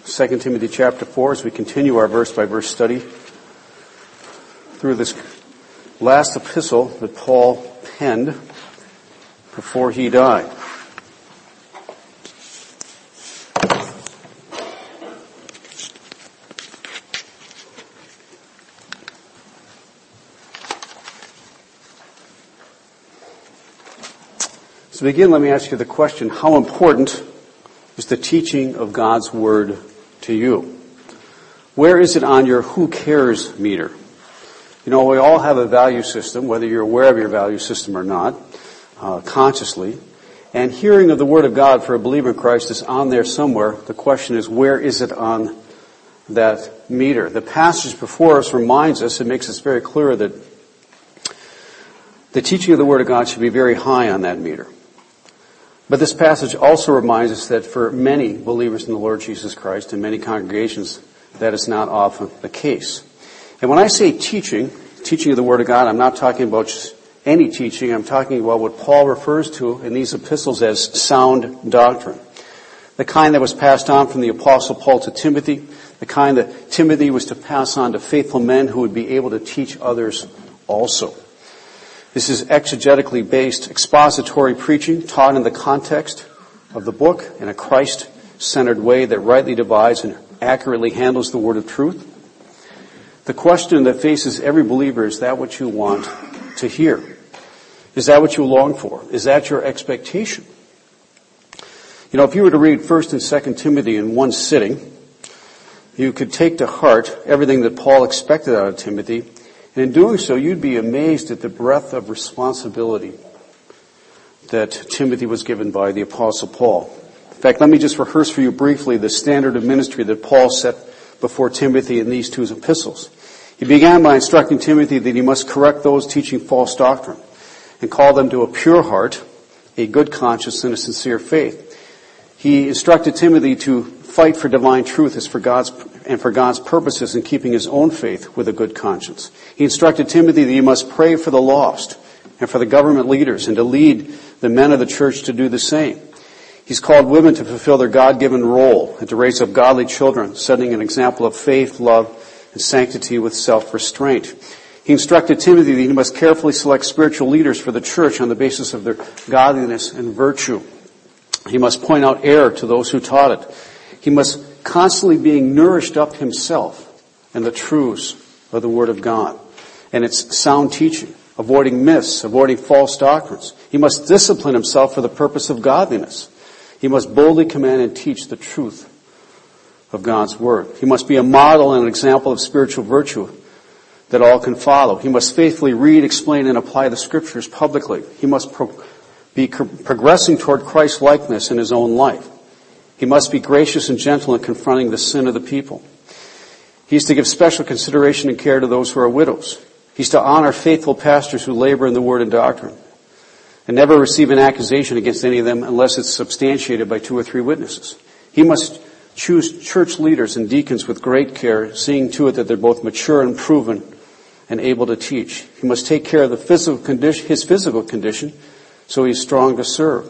2 Timothy chapter 4 as we continue our verse-by-verse study through this last epistle that Paul penned before he died. To begin, let me ask you the question, how important is the teaching of God's Word to you? Where is it on your who cares meter? You know, we all have a value system, whether you're aware of your value system or not, consciously. And hearing of the Word of God for a believer in Christ is on there somewhere. The question is, where is it on that meter? The passage before us reminds us, it makes us very clear that the teaching of the Word of God should be very high on that meter. But this passage also reminds us that for many believers in the Lord Jesus Christ and many congregations, that is not often the case. And when I say teaching of the Word of God, I'm not talking about just any teaching. I'm talking about what Paul refers to in these epistles as sound doctrine. The kind that was passed on from the Apostle Paul to Timothy, the kind that Timothy was to pass on to faithful men who would be able to teach others also. This is exegetically based expository preaching taught in the context of the book in a Christ-centered way that rightly divides and accurately handles the word of truth. The question that faces every believer is that what you want to hear? Is that what you long for? Is that your expectation? You know, if you were to read 1st and 2nd Timothy in one sitting, you could take to heart everything that Paul expected out of Timothy. And in doing so, you'd be amazed at the breadth of responsibility that Timothy was given by the Apostle Paul. In fact, let me just rehearse for you briefly the standard of ministry that Paul set before Timothy in these two epistles. He began by instructing Timothy that he must correct those teaching false doctrine and call them to a pure heart, a good conscience, and a sincere faith. He instructed Timothy to fight for divine truth as for God's purposes in keeping his own faith with a good conscience. He instructed Timothy that he must pray for the lost and for the government leaders and to lead the men of the church to do the same. He's called women to fulfill their God-given role and to raise up godly children, setting an example of faith, love, and sanctity with self-restraint. He instructed Timothy that he must carefully select spiritual leaders for the church on the basis of their godliness and virtue. He must point out error to those who taught it. He must constantly being nourished up himself in the truths of the Word of God and its sound teaching, avoiding myths, avoiding false doctrines. He must discipline himself for the purpose of godliness. He must boldly command and teach the truth of God's Word. He must be a model and an example of spiritual virtue that all can follow. He must faithfully read, explain, and apply the Scriptures publicly. He must be progressing toward Christ's likeness in his own life. He must be gracious and gentle in confronting the sin of the people. He's to give special consideration and care to those who are widows. He's to honor faithful pastors who labor in the word and doctrine and never receive an accusation against any of them unless it's substantiated by 2 or 3 witnesses. He must choose church leaders and deacons with great care, seeing to it that they're both mature and proven and able to teach. He must take care of his physical condition so he's strong to serve.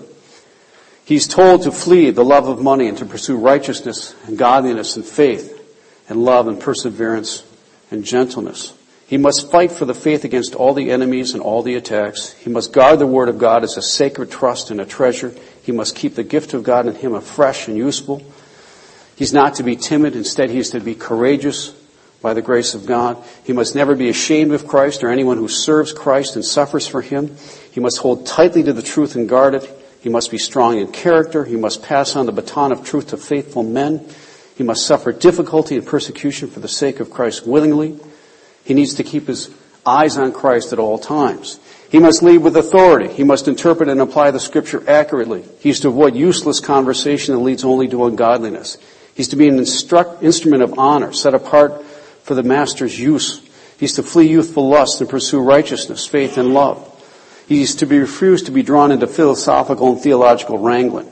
He's told to flee the love of money and to pursue righteousness and godliness and faith and love and perseverance and gentleness. He must fight for the faith against all the enemies and all the attacks. He must guard the Word of God as a sacred trust and a treasure. He must keep the gift of God in him afresh and useful. He's not to be timid. Instead, he is to be courageous by the grace of God. He must never be ashamed of Christ or anyone who serves Christ and suffers for him. He must hold tightly to the truth and guard it. He must be strong in character. He must pass on the baton of truth to faithful men. He must suffer difficulty and persecution for the sake of Christ willingly. He needs to keep his eyes on Christ at all times. He must lead with authority. He must interpret and apply the Scripture accurately. He's to avoid useless conversation that leads only to ungodliness. He's to be an instrument of honor, set apart for the Master's use. He's to flee youthful lust and pursue righteousness, faith, and love. He's to be refused to be drawn into philosophical and theological wrangling.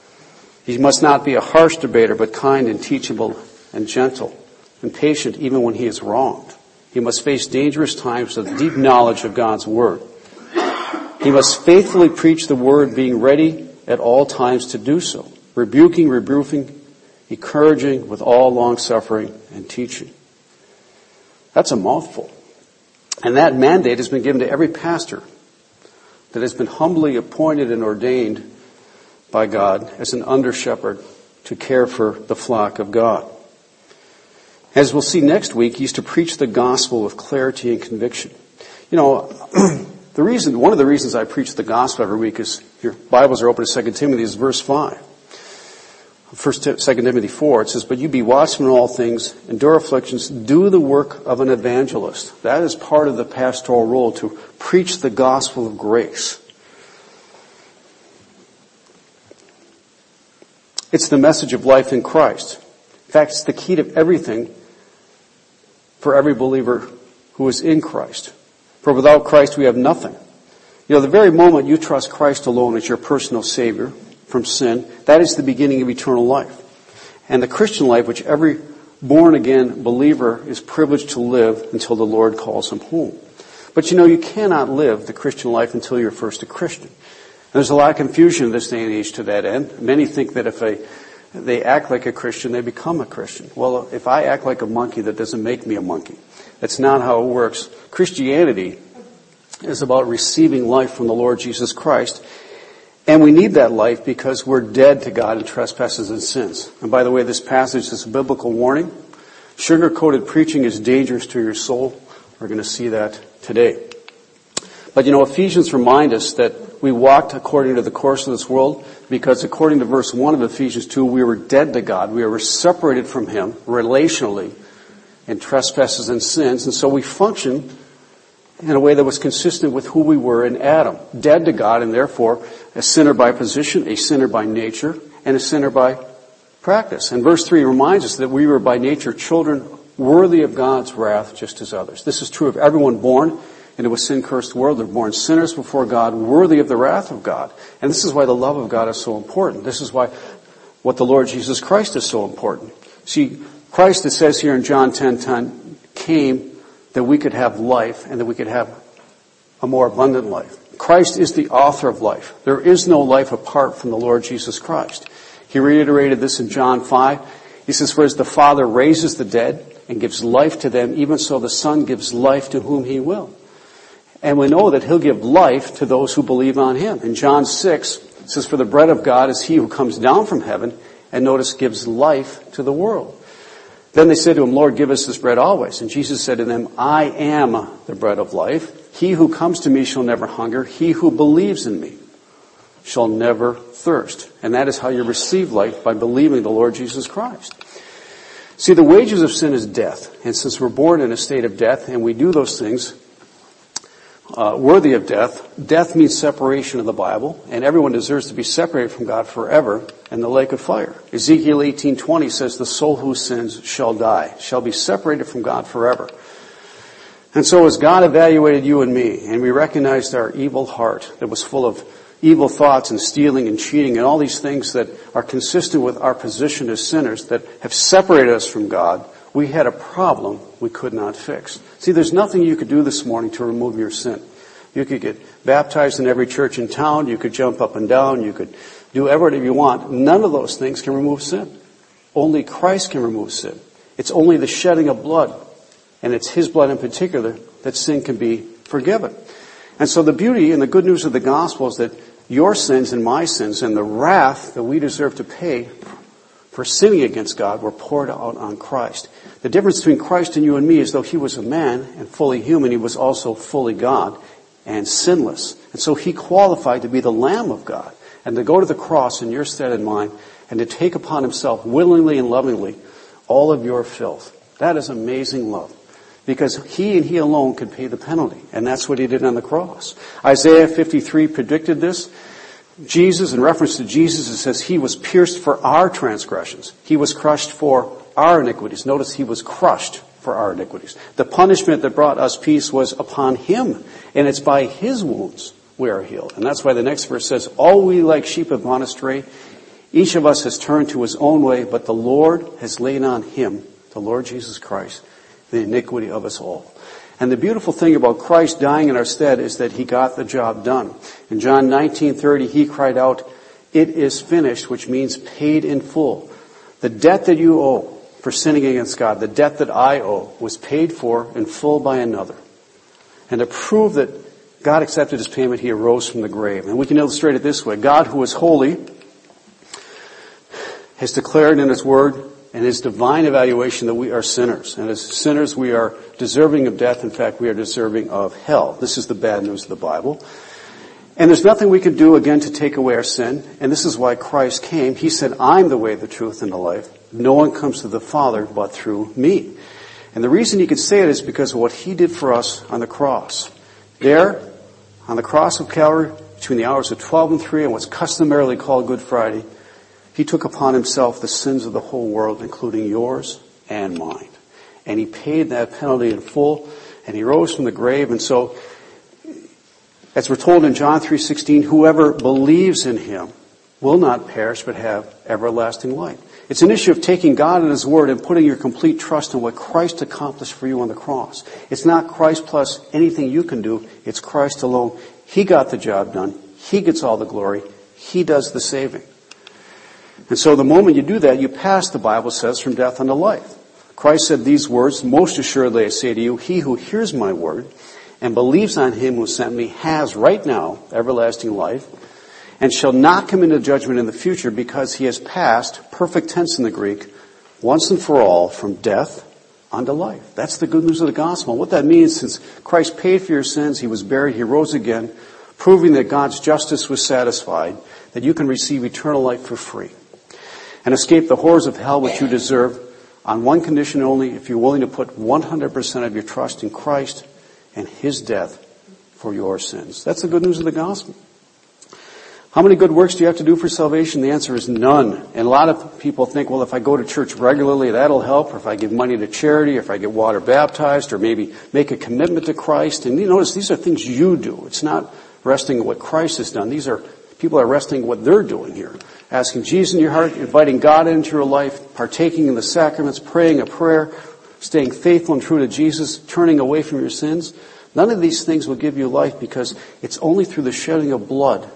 He must not be a harsh debater, but kind and teachable and gentle and patient even when he is wronged. He must face dangerous times with deep knowledge of God's Word. He must faithfully preach the Word, being ready at all times to do so, rebuking, reproofing, encouraging with all long-suffering and teaching. That's a mouthful. And that mandate has been given to every pastor that has been humbly appointed and ordained by God as an under-shepherd to care for the flock of God. As we'll see next week, he's to preach the gospel with clarity and conviction. You know, one of the reasons I preach the gospel every week is your Bibles are open to 2 Timothy, is verse 5. 2 Timothy 4, it says, "But you be watchmen in all things, endure afflictions, do the work of an evangelist." That is part of the pastoral role, to preach the gospel of grace. It's the message of life in Christ. In fact, it's the key to everything for every believer who is in Christ. For without Christ we have nothing. You know, the very moment you trust Christ alone as your personal Savior from sin, that is the beginning of eternal life. And the Christian life, which every born-again believer is privileged to live until the Lord calls him home. But you know, you cannot live the Christian life until you're first a Christian. And there's a lot of confusion in this day and age to that end. Many think that if they act like a Christian, they become a Christian. Well, if I act like a monkey, that doesn't make me a monkey. That's not how it works. Christianity is about receiving life from the Lord Jesus Christ. And we need that life because we're dead to God in trespasses and sins. And by the way, this passage is a biblical warning. Sugar-coated preaching is dangerous to your soul. We're going to see that today. But you know, Ephesians remind us that we walked according to the course of this world because according to verse 1 of Ephesians 2, we were dead to God. We were separated from Him relationally in trespasses and sins. And so we function in a way that was consistent with who we were in Adam. Dead to God and therefore a sinner by position, a sinner by nature, and a sinner by practice. And verse 3 reminds us that we were by nature children worthy of God's wrath just as others. This is true of everyone born into a sin-cursed world. They're born sinners before God, worthy of the wrath of God. And this is why the love of God is so important. This is why what the Lord Jesus Christ is so important. See, Christ, it says here in John 10:10, came that we could have life and that we could have a more abundant life. Christ is the author of life. There is no life apart from the Lord Jesus Christ. He reiterated this in John 5. He says, "For as the Father raises the dead and gives life to them, even so the Son gives life to whom He will." And we know that He'll give life to those who believe on Him. In John 6, it says, "For the bread of God is He who comes down from heaven," and notice, gives life to the world. Then they said to Him, "Lord, give us this bread always." And Jesus said to them, "I am the bread of life. He who comes to me shall never hunger. He who believes in me shall never thirst." And that is how you receive life, by believing the Lord Jesus Christ. See, the wages of sin is death. And since we're born in a state of death and we do those things worthy of death, death means separation in the Bible, and everyone deserves to be separated from God forever in the lake of fire. Ezekiel 18:20 says, "The soul who sins shall die," shall be separated from God forever. And so as God evaluated you and me, and we recognized our evil heart that was full of evil thoughts and stealing and cheating and all these things that are consistent with our position as sinners that have separated us from God, we had a problem we could not fix. See, there's nothing you could do this morning to remove your sin. You could get baptized in every church in town. You could jump up and down. You could do everything you want. None of those things can remove sin. Only Christ can remove sin. It's only the shedding of blood, and it's His blood in particular, that sin can be forgiven. And so the beauty and the good news of the gospel is that your sins and my sins and the wrath that we deserve to pay for sinning against God were poured out on Christ. The difference between Christ and you and me is though He was a man and fully human, He was also fully God and sinless. And so He qualified to be the Lamb of God and to go to the cross in your stead and mine and to take upon Himself willingly and lovingly all of your filth. That is amazing love. Because He and He alone could pay the penalty. And that's what He did on the cross. Isaiah 53 predicted this. Jesus, in reference to Jesus, it says He was pierced for our transgressions. He was crushed for our iniquities. Notice He was crushed for our iniquities. The punishment that brought us peace was upon Him. And it's by His wounds we are healed. And that's why the next verse says, "All we like sheep have gone astray. Each of us has turned to his own way, but the Lord has laid on Him," the Lord Jesus Christ, "the iniquity of us all." And the beautiful thing about Christ dying in our stead is that He got the job done. In John 19:30, He cried out, "It is finished," which means paid in full. The debt that you owe for sinning against God, the debt that I owe, was paid for in full by another. And to prove that God accepted his payment, he arose from the grave. And we can illustrate it this way. God, who is holy, has declared in his word and his divine evaluation that we are sinners. And as sinners, we are deserving of death. In fact, we are deserving of hell. This is the bad news of the Bible. And there's nothing we can do, again, to take away our sin. And this is why Christ came. He said, I'm the way, the truth, and the life. No one comes to the Father but through me. And the reason he could say it is because of what he did for us on the cross. There, on the cross of Calvary, between the hours of 12 and 3 on what's customarily called Good Friday, he took upon himself the sins of the whole world, including yours and mine. And he paid that penalty in full, and he rose from the grave. And so, as we're told in John 3:16, whoever believes in him will not perish but have everlasting life. It's an issue of taking God and his word and putting your complete trust in what Christ accomplished for you on the cross. It's not Christ plus anything you can do. It's Christ alone. He got the job done. He gets all the glory. He does the saving. And so the moment you do that, you pass, the Bible says, from death unto life. Christ said these words, most assuredly I say to you, he who hears my word and believes on him who sent me has right now everlasting life, and shall not come into judgment in the future, because he has passed, perfect tense in the Greek, once and for all from death unto life. That's the good news of the gospel. What that means, since Christ paid for your sins, he was buried, he rose again, proving that God's justice was satisfied, that you can receive eternal life for free and escape the horrors of hell which you deserve, on one condition only: if you're willing to put 100% of your trust in Christ and his death for your sins. That's the good news of the gospel. How many good works do you have to do for salvation? The answer is none. And a lot of people think, well, if I go to church regularly, that'll help. Or if I give money to charity, or if I get water baptized, or maybe make a commitment to Christ. And you notice these are things you do. It's not resting in what Christ has done. People are resting in what they're doing here. Asking Jesus in your heart, inviting God into your life, partaking in the sacraments, praying a prayer, staying faithful and true to Jesus, turning away from your sins. None of these things will give you life, because it's only through the shedding of blood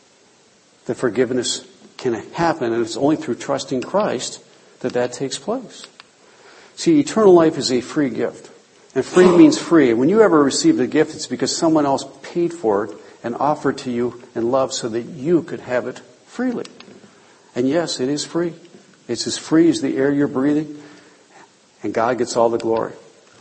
that forgiveness can happen, and it's only through trusting Christ that takes place. See, eternal life is a free gift. And free means free. And when you ever receive a gift, it's because someone else paid for it and offered to you in love so that you could have it freely. And yes, it is free. It's as free as the air you're breathing, and God gets all the glory.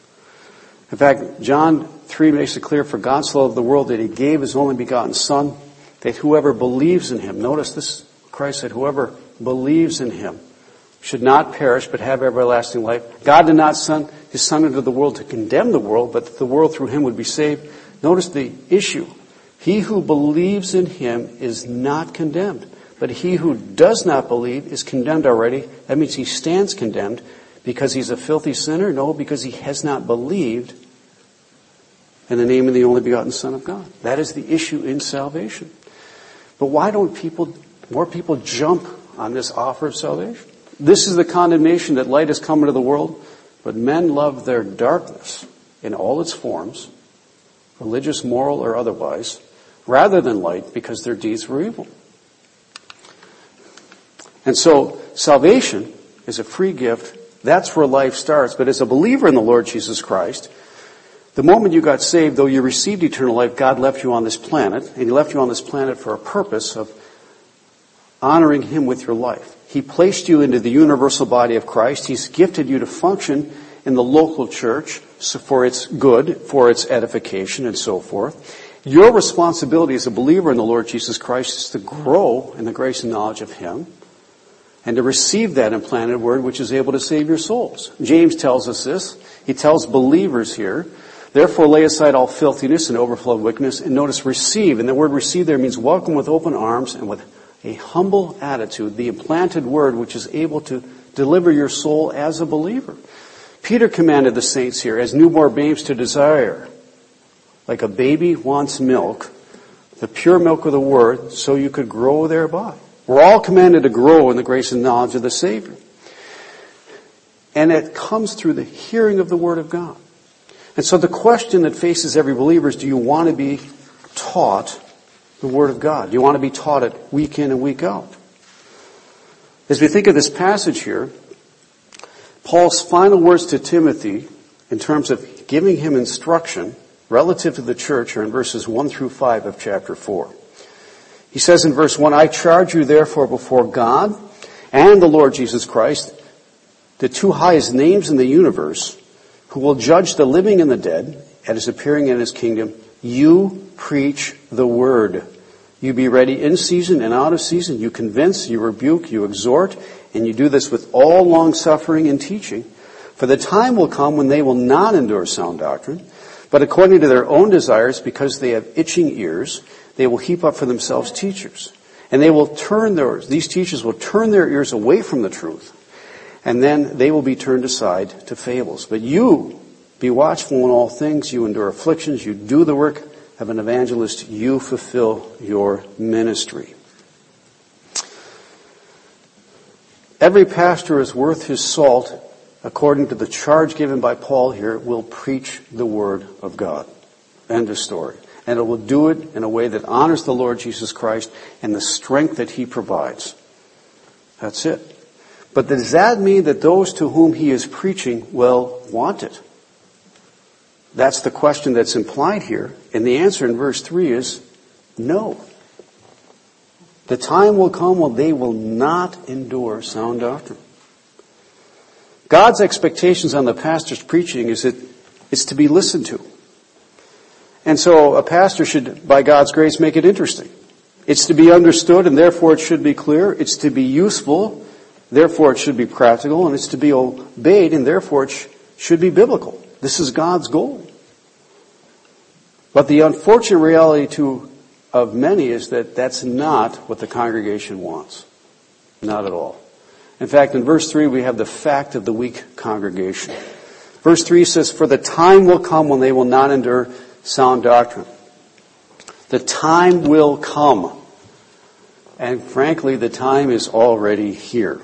In fact, John 3 makes it clear, for God so loved the world that he gave his only begotten Son, that whoever believes in him, notice this, Christ said, whoever believes in him should not perish but have everlasting life. God did not send his Son into the world to condemn the world, but that the world through him would be saved. Notice the issue. He who believes in him is not condemned, but he who does not believe is condemned already. That means he stands condemned because he's a filthy sinner? No, because he has not believed in the name of the only begotten Son of God. That is the issue in salvation. But why don't more people jump on this offer of salvation? This is the condemnation, that light has come into the world, but men love their darkness in all its forms, religious, moral, or otherwise, rather than light, because their deeds were evil. And so salvation is a free gift. That's where life starts. But as a believer in the Lord Jesus Christ, the moment you got saved, though you received eternal life, God left you on this planet, and he left you on this planet for a purpose of honoring him with your life. He placed you into the universal body of Christ. He's gifted you to function in the local church for its good, for its edification, and so forth. Your responsibility as a believer in the Lord Jesus Christ is to grow in the grace and knowledge of him, and to receive that implanted word which is able to save your souls. James tells us this. He tells believers here, therefore lay aside all filthiness and overflow of wickedness, and notice receive. And the word receive there means welcome with open arms and with a humble attitude, the implanted word which is able to deliver your soul as a believer. Peter commanded the saints here as newborn babes to desire, like a baby wants milk, the pure milk of the word, so you could grow thereby. We're all commanded to grow in the grace and knowledge of the Savior. And it comes through the hearing of the Word of God. And so the question that faces every believer is, do you want to be taught the Word of God? Do you want to be taught it week in and week out? As we think of this passage here, Paul's final words to Timothy in terms of giving him instruction relative to the church are in verses 1 through 5 of chapter 4. He says in verse 1, I charge you therefore before God and the Lord Jesus Christ, the two highest names in the universe, who will judge the living and the dead at his appearing in his kingdom, you preach the word. You be ready in season and out of season. You convince, you rebuke, you exhort, and you do this with all long suffering and teaching. For the time will come when they will not endure sound doctrine, but according to their own desires, because they have itching ears, they will heap up for themselves teachers. And these teachers will turn their ears away from the truth, and then they will be turned aside to fables. But you, be watchful in all things, you endure afflictions, you do the work of an evangelist, you fulfill your ministry. Every pastor is worth his salt, according to the charge given by Paul here, will preach the word of God. End of story. And it will do it in a way that honors the Lord Jesus Christ and the strength that he provides. That's it. But does that mean that those to whom he is preaching will want it? That's the question that's implied here. And the answer in verse 3 is no. The time will come when they will not endure sound doctrine. God's expectations on the pastor's preaching is that it's to be listened to. And so a pastor should, by God's grace, make it interesting. It's to be understood, and therefore it should be clear. It's to be useful, therefore it should be practical. And it's to be obeyed, and therefore it should be biblical. This is God's goal. But the unfortunate reality of many is that that's not what the congregation wants. Not at all. In fact, in verse 3 we have the fact of the weak congregation. Verse 3 says, for the time will come when they will not endure sound doctrine. The time will come. And frankly, the time is already here.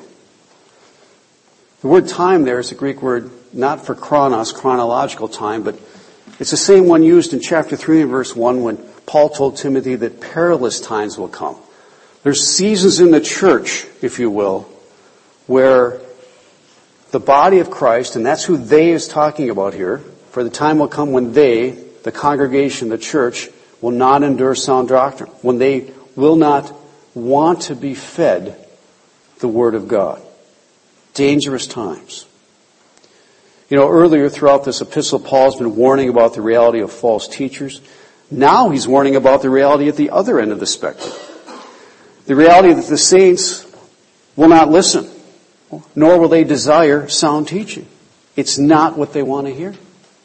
The word time there is a Greek word not for chronos, chronological time, but it's the same one used in chapter 3 and verse 1 when Paul told Timothy that perilous times will come. There's seasons in the church, if you will, where the body of Christ, and that's who they is talking about here, for the time will come when they, the congregation, the church, will not endure sound doctrine, when they will not want to be fed the Word of God. Dangerous times. You know, earlier throughout this epistle, Paul's been warning about the reality of false teachers. Now he's warning about the reality at the other end of the spectrum. The reality that the saints will not listen, nor will they desire sound teaching. It's not what they want to hear.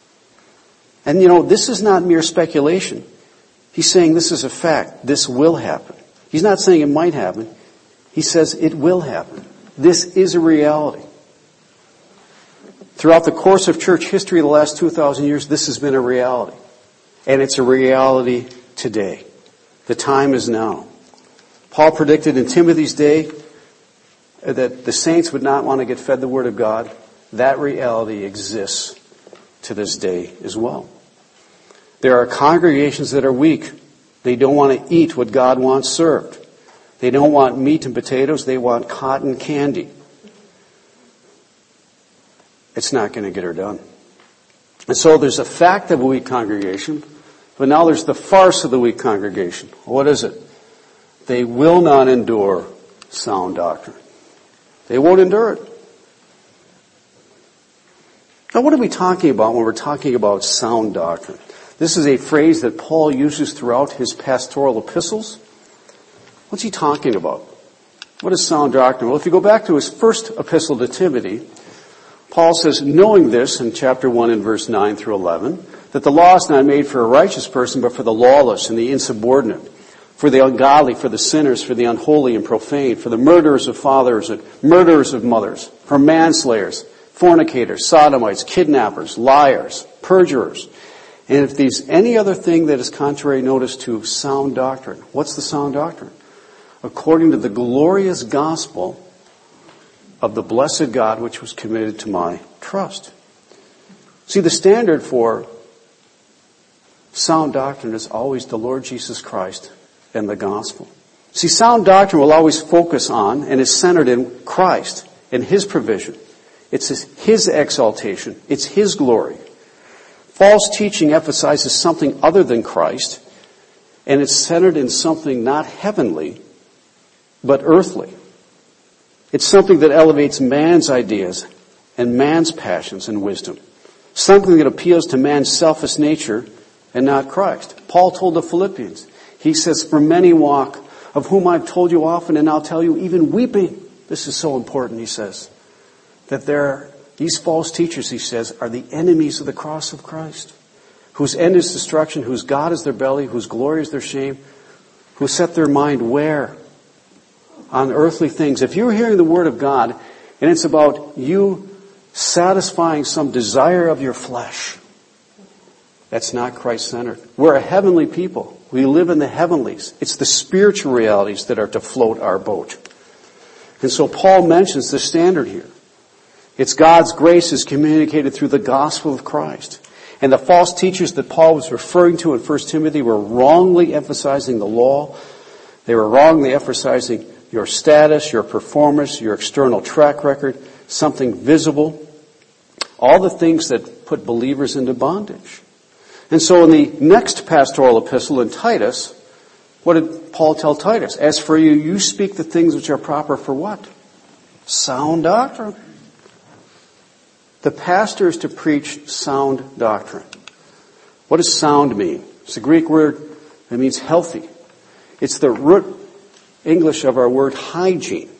And you know, this is not mere speculation. He's saying this is a fact. This will happen. He's not saying it might happen. He says it will happen. This is a reality. Throughout the course of church history the last 2,000 years, this has been a reality. And it's a reality today. The time is now. Paul predicted in Timothy's day that the saints would not want to get fed the Word of God. That reality exists to this day as well. There are congregations that are weak. They don't want to eat what God wants served. They don't want meat and potatoes. They want cotton candy. It's not going to get her done. And so there's a fact of a weak congregation, but now there's the farce of the weak congregation. What is it? They will not endure sound doctrine. They won't endure it. Now, what are we talking about when we're talking about sound doctrine? This is a phrase that Paul uses throughout his pastoral epistles. What's he talking about? What is sound doctrine? Well, if you go back to his first epistle to Timothy, Paul says, knowing this in chapter 1 and verse 9 through 11, that the law is not made for a righteous person, but for the lawless and the insubordinate, for the ungodly, for the sinners, for the unholy and profane, for the murderers of fathers and murderers of mothers, for manslayers, fornicators, sodomites, kidnappers, liars, perjurers. And if there's any other thing that is contrary, notice, to sound doctrine. What's the sound doctrine? According to the glorious gospel of the blessed God which was committed to my trust. See, the standard for sound doctrine is always the Lord Jesus Christ and the gospel. See, sound doctrine will always focus on and is centered in Christ and His provision. It's His exaltation. It's His glory. False teaching emphasizes something other than Christ, and it's centered in something not heavenly, but earthly. It's something that elevates man's ideas and man's passions and wisdom. Something that appeals to man's selfish nature and not Christ. Paul told the Philippians, he says, "For many walk, of whom I've told you often, and I'll tell you even weeping." This is so important, he says, that these false teachers, he says, are the enemies of the cross of Christ, whose end is destruction, whose God is their belly, whose glory is their shame, who set their mind where? On earthly things. If you're hearing the Word of God, and it's about you satisfying some desire of your flesh, that's not Christ-centered. We're a heavenly people. We live in the heavenlies. It's the spiritual realities that are to float our boat. And so Paul mentions the standard here. It's God's grace is communicated through the gospel of Christ. And the false teachers that Paul was referring to in 1 Timothy were wrongly emphasizing the law. They were wrongly emphasizing your status, your performance, your external track record, something visible. All the things that put believers into bondage. And so in the next pastoral epistle in Titus, what did Paul tell Titus? As for you, you speak the things which are proper for what? Sound doctrine. The pastor is to preach sound doctrine. What does sound mean? It's a Greek word that means healthy. It's the root English of our word hygiene.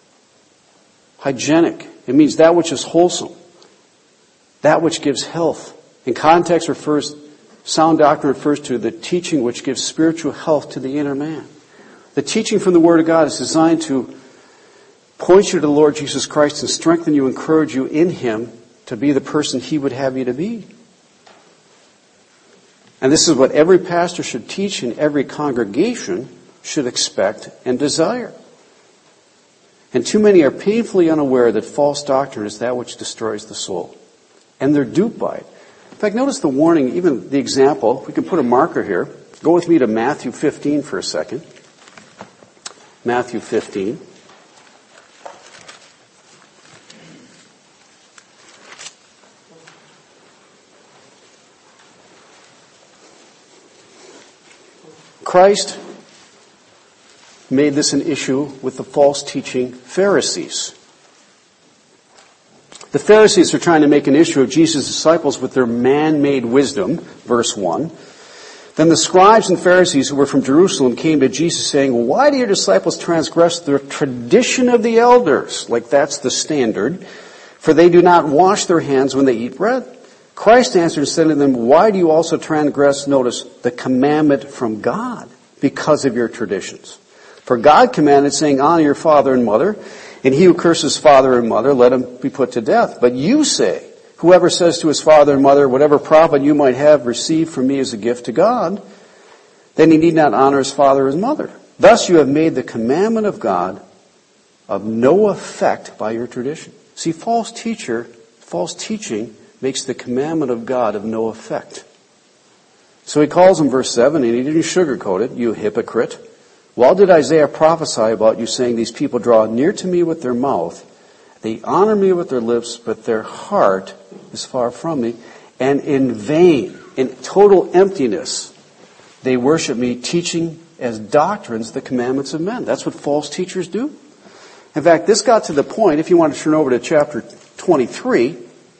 Hygienic. It means that which is wholesome. That which gives health. In context sound doctrine refers to the teaching which gives spiritual health to the inner man. The teaching from the Word of God is designed to point you to the Lord Jesus Christ and strengthen you, encourage you in Him to be the person He would have you to be. And this is what every pastor should teach and every congregation should expect and desire. And too many are painfully unaware that false doctrine is that which destroys the soul. And they're duped by it. In fact, notice the warning, even the example. We can put a marker here. Go with me to Matthew 15 for a second. Matthew 15. Christ made this an issue with the false teaching Pharisees. The Pharisees are trying to make an issue of Jesus' disciples with their man-made wisdom, verse 1. Then the scribes and Pharisees who were from Jerusalem came to Jesus saying, "Why do your disciples transgress the tradition of the elders?" Like that's the standard. "For they do not wash their hands when they eat bread." Christ answered and said to them, "Why do you also transgress," notice, "the commandment from God because of your traditions? For God commanded, saying, honor your father and mother, and he who curses father and mother, let him be put to death. But you say, whoever says to his father and mother, whatever profit you might have received from me as a gift to God, then he need not honor his father or his mother. Thus you have made the commandment of God of no effect by your tradition." See, false teaching makes the commandment of God of no effect. So he calls him, verse 7, and he didn't sugarcoat it, "You hypocrite. Well did Isaiah prophesy about you, saying, these people draw near to me with their mouth, they honor me with their lips, but their heart is far from me, and in vain, in total emptiness, they worship me, teaching as doctrines the commandments of men." That's what false teachers do. In fact, this got to the point, if you want to turn over to chapter 23,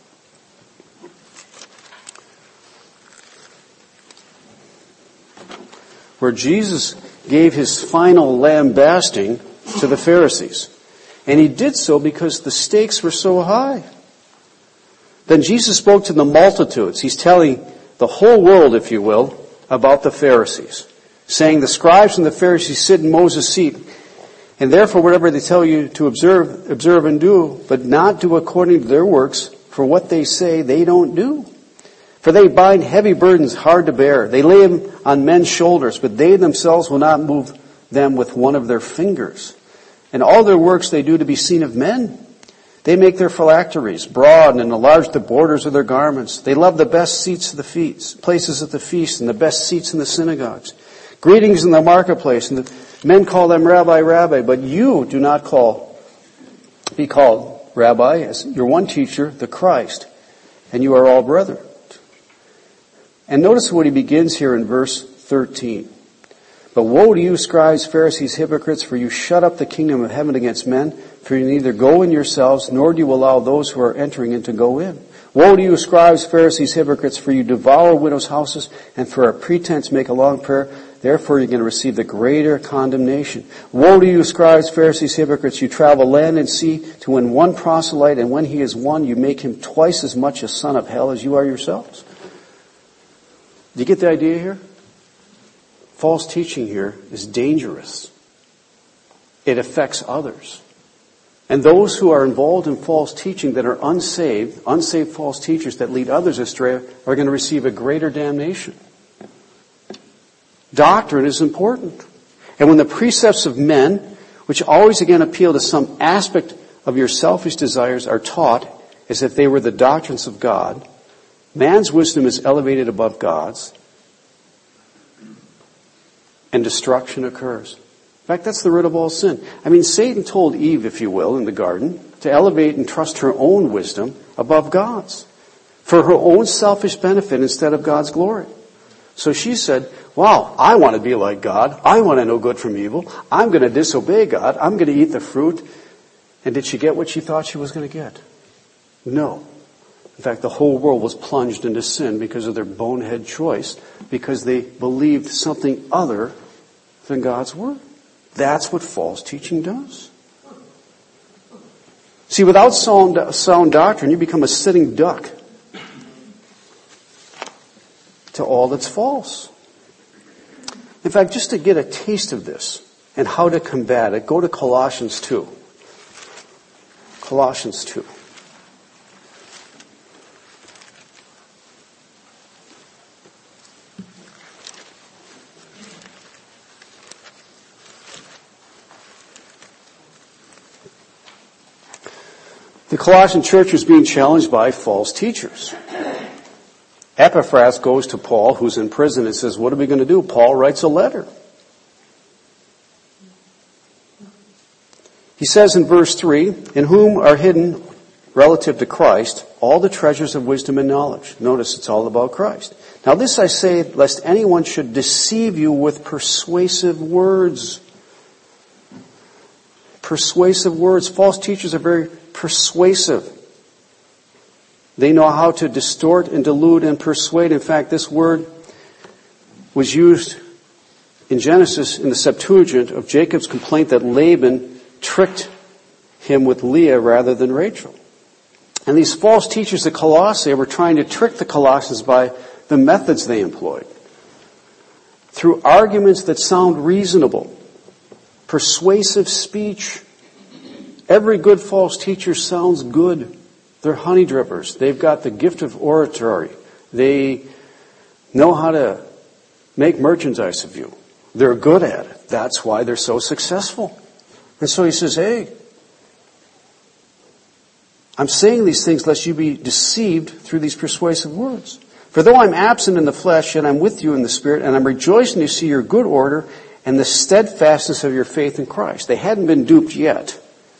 where Jesus gave his final lambasting to the Pharisees. And he did so because the stakes were so high. Then Jesus spoke to the multitudes. He's telling the whole world, if you will, about the Pharisees, saying, the scribes and the Pharisees sit in Moses' seat, and therefore whatever they tell you to observe and do, but not do according to their works, for what they say they don't do. For they bind heavy burdens hard to bear. They lay them on men's shoulders, but they themselves will not move them with one of their fingers. And all their works they do to be seen of men. They make their phylacteries broad and enlarge the borders of their garments. They love the best seats of the feast, places at the feast, and the best seats in the synagogues, Greetings in the marketplace, and the men call them Rabbi, Rabbi, but you do not be called Rabbi, as your one teacher, the Christ, and you are all brethren. And notice what he begins here in verse 13. But woe to you, scribes, Pharisees, hypocrites, for you shut up the kingdom of heaven against men, for you neither go in yourselves, nor do you allow those who are entering in to go in. Woe to you, scribes, Pharisees, hypocrites, for you devour widows' houses, and for a pretense make a long prayer. Therefore you're going to receive the greater condemnation. Woe to you, scribes, Pharisees, hypocrites, you travel land and sea to win one proselyte, and when he is won, you make him twice as much a son of hell as you are yourselves. Do you get the idea here? False teaching here is dangerous. It affects others. And those who are involved in false teaching that are unsaved false teachers that lead others astray are going to receive a greater damnation. Doctrine is important. And when the precepts of men, which always again appeal to some aspect of your selfish desires, are taught as if they were the doctrines of God, man's wisdom is elevated above God's, and destruction occurs. In fact, that's the root of all sin. I mean, Satan told Eve, if you will, in the garden, to elevate and trust her own wisdom above God's, for her own selfish benefit instead of God's glory. So she said, wow, I want to be like God. I want to know good from evil. I'm going to disobey God. I'm going to eat the fruit. And did she get what she thought she was going to get? No. In fact, the whole world was plunged into sin because of their bonehead choice, because they believed something other than God's word. That's what false teaching does. See, without sound doctrine, you become a sitting duck to all that's false. In fact, just to get a taste of this and how to combat it, go to Colossians 2. Colossians 2. The Colossian church was being challenged by false teachers. Epaphras goes to Paul, who's in prison, and says, what are we going to do? Paul writes a letter. He says in verse 3, in whom are hidden, relative to Christ, all the treasures of wisdom and knowledge. Notice it's all about Christ. Now this I say, lest anyone should deceive you with persuasive words. Persuasive words. False teachers are very persuasive. They know how to distort and delude and persuade. In fact, this word was used in Genesis in the Septuagint of Jacob's complaint that Laban tricked him with Leah rather than Rachel. And these false teachers at Colossae were trying to trick the Colossians by the methods they employed. Through arguments that sound reasonable, persuasive speech. Every good false teacher sounds good. They're honey drippers. They've got the gift of oratory. They know how to make merchandise of you. They're good at it. That's why they're so successful. And so he says, hey, I'm saying these things lest you be deceived through these persuasive words. For though I'm absent in the flesh, yet I'm with you in the Spirit, and I'm rejoicing to see your good order and the steadfastness of your faith in Christ. They hadn't been duped yet.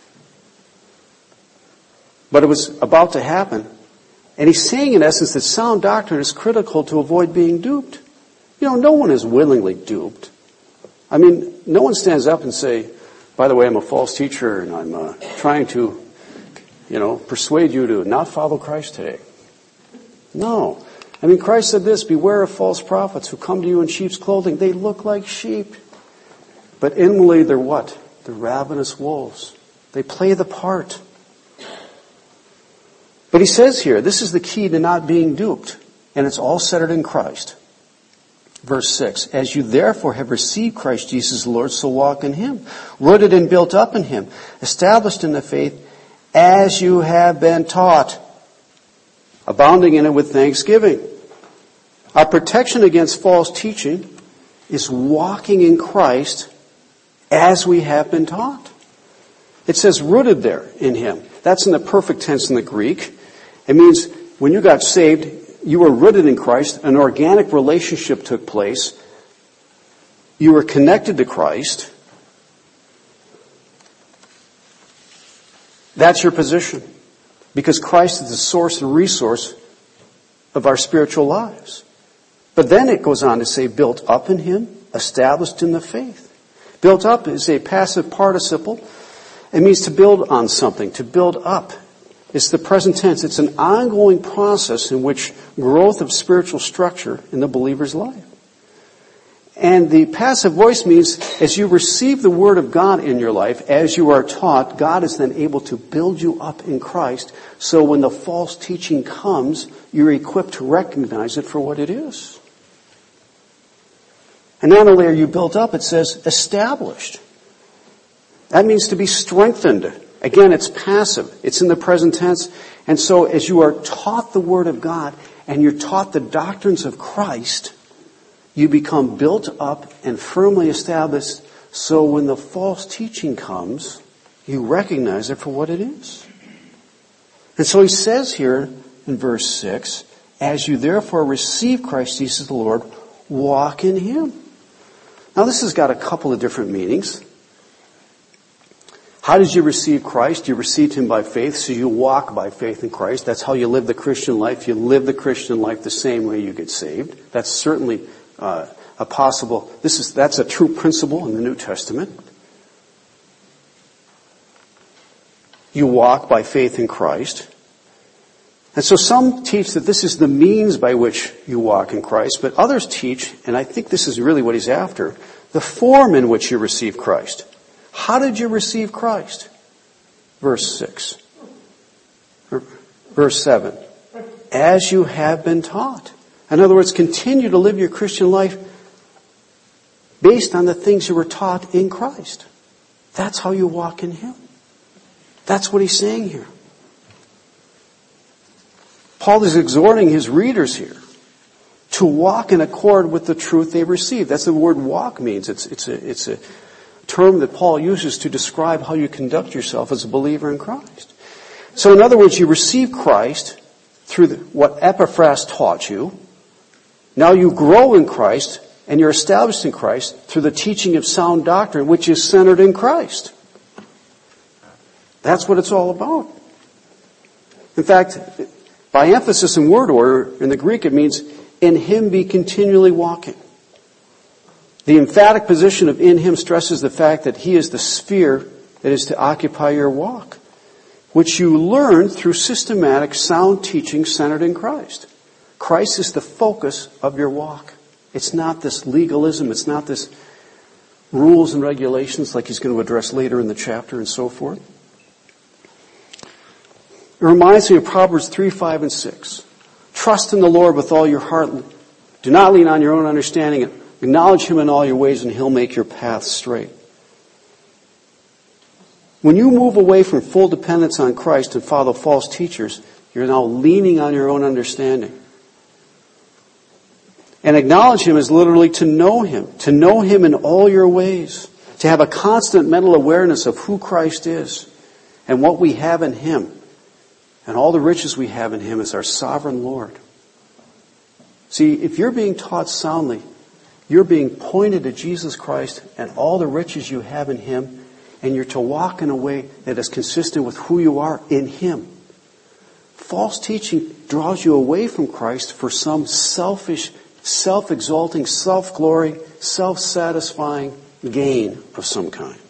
But it was about to happen. And he's saying, in essence, that sound doctrine is critical to avoid being duped. You know, no one is willingly duped. I mean, no one stands up and say, by the way, I'm a false teacher and I'm trying to, persuade you to not follow Christ today. No. I mean, Christ said this, beware of false prophets who come to you in sheep's clothing. They look like sheep. But inwardly, they're what? They're ravenous wolves. They play the part. But he says here, this is the key to not being duped. And it's all centered in Christ. Verse 6, as you therefore have received Christ Jesus the Lord, so walk in him, rooted and built up in him, established in the faith, as you have been taught, abounding in it with thanksgiving. Our protection against false teaching is walking in Christ as we have been taught. It says rooted there in him. That's in the perfect tense in the Greek. It means when you got saved, you were rooted in Christ. An organic relationship took place. you are connected to Christ, that's your position. Because Christ is the source and resource of our spiritual lives. But then it goes on to say, built up in Him, established in the faith. Built up is a passive participle. It means to build on something, to build up. It's the present tense. It's an ongoing process in which growth of spiritual structure in the believer's life. And the passive voice means as you receive the Word of God in your life, as you are taught, God is then able to build you up in Christ. So when the false teaching comes, you're equipped to recognize it for what it is. And not only are you built up, it says established. That means to be strengthened. Again, it's passive. It's in the present tense. And so as you are taught the Word of God and you're taught the doctrines of Christ, you become built up and firmly established, so when the false teaching comes, you recognize it for what it is. And so he says here in verse 6, as you therefore receive Christ Jesus the Lord, walk in Him. Now this has got a couple of different meanings. How did you receive Christ? You received Him by faith, so you walk by faith in Christ. That's how you live the Christian life. You live the Christian life the same way you get saved. That's certainly that's a true principle in the New Testament. You walk by faith in Christ. And so some teach that this is the means by which you walk in Christ, but others teach, and I think this is really what he's after, the form in which you receive Christ. How did you receive Christ? Verse 6. Verse 7. As you have been taught. In other words, continue to live your Christian life based on the things you were taught in Christ. That's how you walk in Him. That's what he's saying here. Paul is exhorting his readers here to walk in accord with the truth they received. That's what the word walk means. It's a term that Paul uses to describe how you conduct yourself as a believer in Christ. So in other words, you receive Christ through what Epaphras taught you. Now you grow in Christ and you're established in Christ through the teaching of sound doctrine, which is centered in Christ. That's what it's all about. In fact, by emphasis in word order, in the Greek it means, in Him be continually walking. The emphatic position of in Him stresses the fact that He is the sphere that is to occupy your walk, which you learn through systematic sound teaching centered in Christ. Christ is the focus of your walk. It's not this legalism. It's not this rules and regulations like he's going to address later in the chapter and so forth. It reminds me of Proverbs 3, 5, and 6. Trust in the Lord with all your heart. Do not lean on your own understanding. Acknowledge Him in all your ways and He'll make your path straight. When you move away from full dependence on Christ and follow false teachers, you're now leaning on your own understanding. And acknowledge Him is literally to know Him in all your ways, to have a constant mental awareness of who Christ is and what we have in Him. And all the riches we have in Him as our sovereign Lord. See, if you're being taught soundly, you're being pointed to Jesus Christ and all the riches you have in Him, and you're to walk in a way that is consistent with who you are in Him. False teaching draws you away from Christ for some selfish, self-exalting, self-glory, self-satisfying gain of some kind.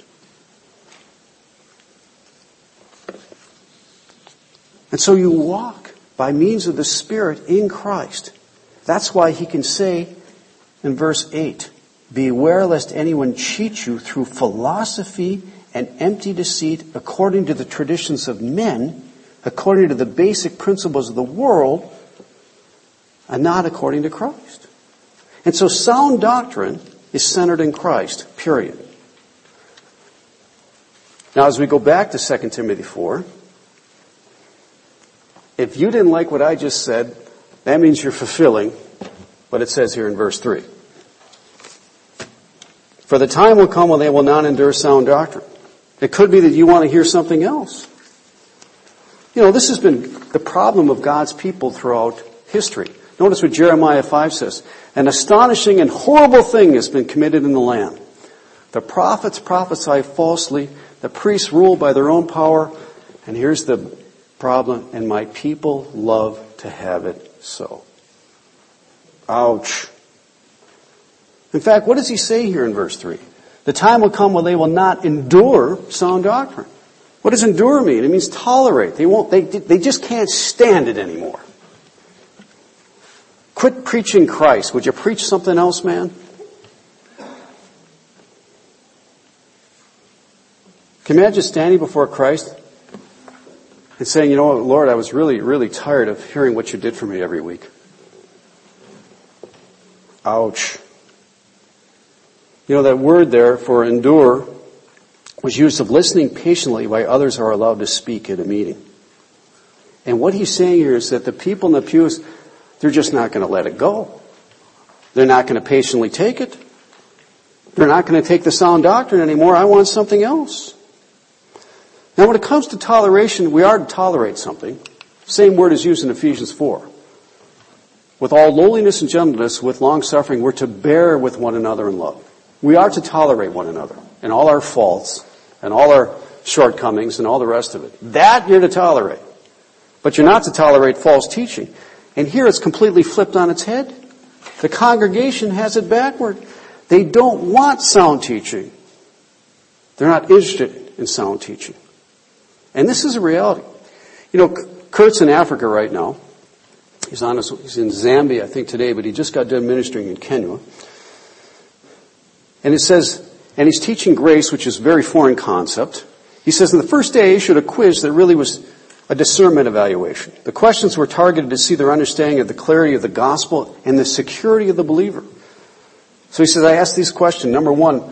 And so you walk by means of the Spirit in Christ. That's why he can say in verse 8, beware lest anyone cheat you through philosophy and empty deceit according to the traditions of men, according to the basic principles of the world, and not according to Christ. And so sound doctrine is centered in Christ, period. Now as we go back to 2 Timothy 4, if you didn't like what I just said, that means you're fulfilling what it says here in verse 3. For the time will come when they will not endure sound doctrine. It could be that you want to hear something else. You know, this has been the problem of God's people throughout history. Notice what Jeremiah 5 says. An astonishing and horrible thing has been committed in the land. The prophets prophesy falsely. The priests rule by their own power. And here's the problem. And my people love to have it so. Ouch. In fact, what does he say here in verse 3? The time will come when they will not endure sound doctrine. What does endure mean? It means tolerate. They just can't stand it anymore. Quit preaching Christ. Would you preach something else, man? Can you imagine standing before Christ and saying, you know what, Lord, I was really, really tired of hearing what you did for me every week. Ouch. You know, that word there for endure was used of listening patiently while others are allowed to speak at a meeting. And what he's saying here is that the people in the pews, they're just not going to let it go. They're not going to patiently take it. They're not going to take the sound doctrine anymore. I want something else. Now, when it comes to toleration, we are to tolerate something. Same word is used in Ephesians 4. With all lowliness and gentleness, with long suffering, we're to bear with one another in love. We are to tolerate one another and all our faults and all our shortcomings and all the rest of it. That you're to tolerate. But you're not to tolerate false teaching. And here it's completely flipped on its head. The congregation has it backward. They don't want sound teaching. They're not interested in sound teaching. And this is a reality. You know, Kurt's in Africa right now. He's in Zambia, I think, today, but he just got done ministering in Kenya. And it says, and he's teaching grace, which is a very foreign concept. He says, in the first day, he issued a quiz that really was a discernment evaluation. The questions were targeted to see their understanding of the clarity of the gospel and the security of the believer. So he says, I asked these questions. Number one,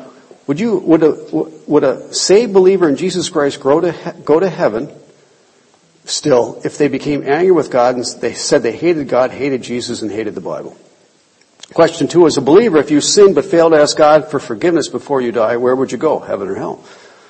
would a saved believer in Jesus Christ go to heaven still if they became angry with God and they said they hated God, hated Jesus, and hated the Bible? Question 2, as a believer, if you sin but fail to ask God for forgiveness before you die, where would you go, heaven or hell?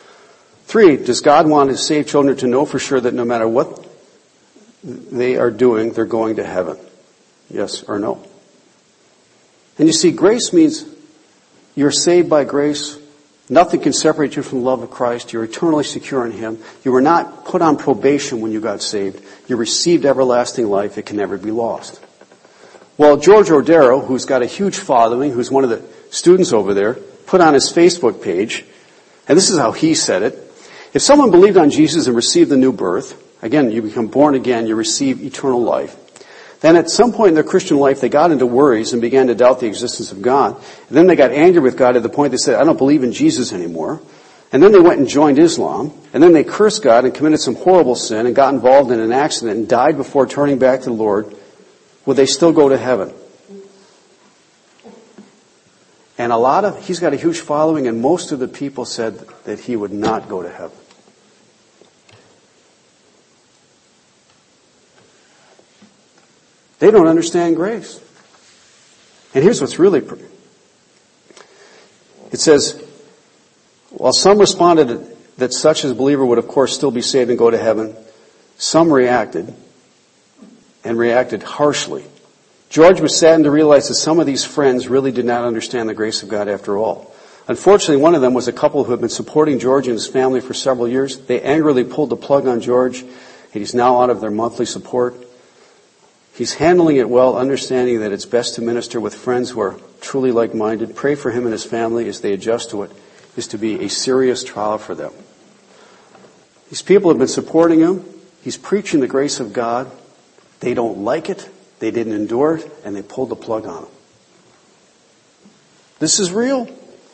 3, does God want his saved children to know for sure that no matter what they are doing, they're going to heaven? Yes or no? And you see, grace means you're saved by grace. Nothing can separate you from the love of Christ. You're eternally secure in him. You were not put on probation when you got saved. You received everlasting life. It can never be lost. Well, George Odero, who's got a huge following, who's one of the students over there, put on his Facebook page, and this is how he said it. If someone believed on Jesus and received the new birth, again, you become born again, you receive eternal life. Then at some point in their Christian life, they got into worries and began to doubt the existence of God. And then they got angry with God to the point they said, I don't believe in Jesus anymore. And then they went and joined Islam. And then they cursed God and committed some horrible sin and got involved in an accident and died before turning back to the Lord. Would they still go to heaven? And he's got a huge following, and most of the people said that he would not go to heaven. They don't understand grace. And here's what's really... It says, while some responded that such as believer would of course still be saved and go to heaven, some reacted, and reacted harshly. George was saddened to realize that some of these friends really did not understand the grace of God after all. Unfortunately, one of them was a couple who had been supporting George and his family for several years. They angrily pulled the plug on George, and he's now out of their monthly support. He's handling it well, understanding that it's best to minister with friends who are truly like-minded. Pray for him and his family as they adjust to it. Is to be a serious trial for them. These people have been supporting him. He's preaching the grace of God. They don't like it. They didn't endure it, and they pulled the plug on him. This is real.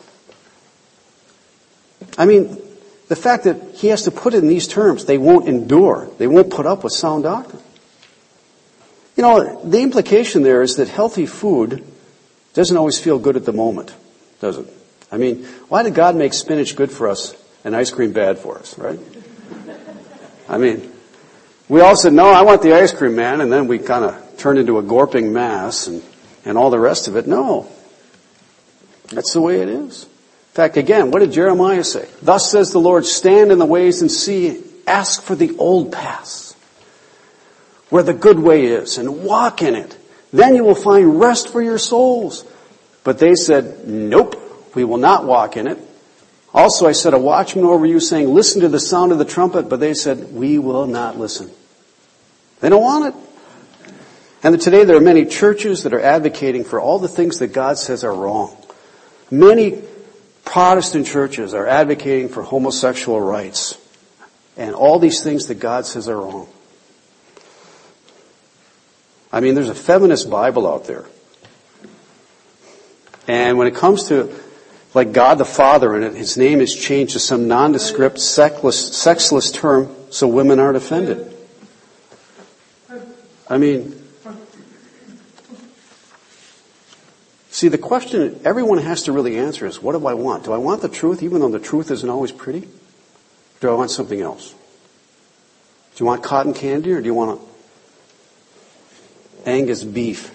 I mean, the fact that he has to put it in these terms, they won't endure. They won't put up with sound doctrine. You know, the implication there is that healthy food doesn't always feel good at the moment, does it? I mean, why did God make spinach good for us and ice cream bad for us, right? I mean, we all said, no, I want the ice cream, man, and then we kind of turned into a gulping mass and all the rest of it. No. That's the way it is. In fact, again, what did Jeremiah say? Thus says the Lord, stand in the ways and see, ask for the old paths, where the good way is, and walk in it. Then you will find rest for your souls. But they said, nope, we will not walk in it. Also I set a watchman over you saying, listen to the sound of the trumpet. But they said, we will not listen. They don't want it. And today there are many churches that are advocating for all the things that God says are wrong. Many Protestant churches are advocating for homosexual rights and all these things that God says are wrong. I mean, there's a feminist Bible out there. And when it comes to, like, God the Father in it, his name is changed to some nondescript, sexless term so women aren't offended. I mean, see, the question everyone has to really answer is, what do I want? Do I want the truth, even though the truth isn't always pretty? Or do I want something else? Do you want cotton candy, or do you want Angus beef?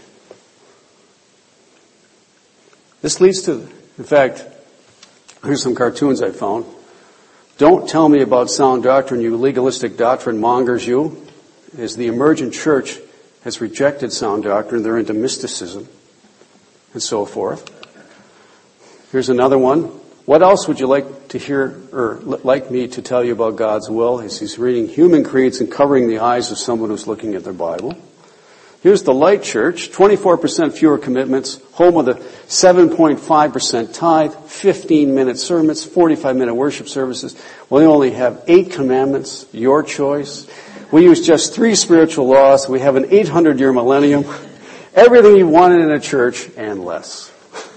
This leads to, in fact, here's some cartoons I found. Don't tell me about sound doctrine, you legalistic doctrine mongers, you. As the emergent church has rejected sound doctrine, they're into mysticism and so forth. Here's another one. What else would you like to hear, or like me to tell you about God's will? As he's reading human creeds and covering the eyes of someone who's looking at their Bible. Here's the Light Church, 24% fewer commitments, home with a 7.5% tithe, 15-minute sermons, 45-minute worship services. We only have 8 commandments, your choice. We use just 3 spiritual laws. We have an 800-year millennium. Everything you wanted in a church and less.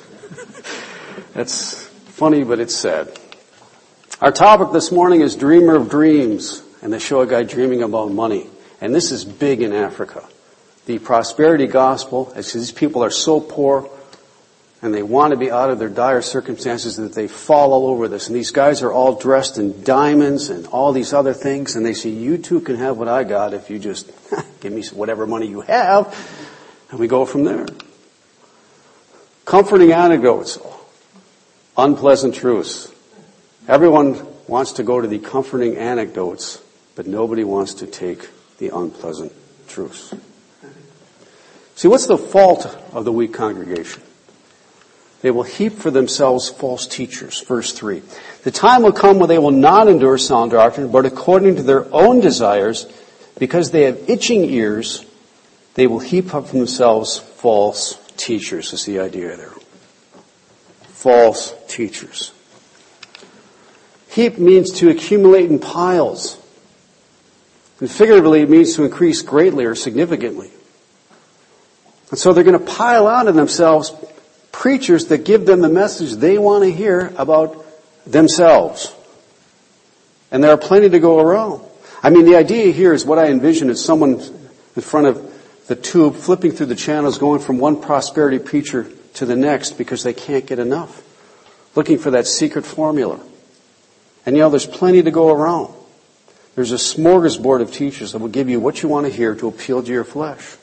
That's funny, but it's sad. Our topic this morning is Dreamer of Dreams, and they show a guy dreaming about money. And this is big in Africa. The prosperity gospel, as these people are so poor and they want to be out of their dire circumstances that they fall all over this. And these guys are all dressed in diamonds and all these other things. And they say, you too can have what I got if you just give me whatever money you have. And we go from there. Comforting anecdotes. Unpleasant truths. Everyone wants to go to the comforting anecdotes, but nobody wants to take the unpleasant truths. See, what's the fault of the weak congregation? They will heap for themselves false teachers. Verse 3. The time will come when they will not endure sound doctrine, but according to their own desires, because they have itching ears, they will heap up for themselves false teachers, is the idea there. False teachers. Heap means to accumulate in piles. And figuratively, it means to increase greatly or significantly. And so they're going to pile onto themselves preachers that give them the message they want to hear about themselves. And there are plenty to go around. I mean, the idea here is what I envision is someone in front of the tube flipping through the channels, going from one prosperity preacher to the next because they can't get enough. Looking for that secret formula. And there's plenty to go around. There's a smorgasbord of teachers that will give you what you want to hear to appeal to your flesh.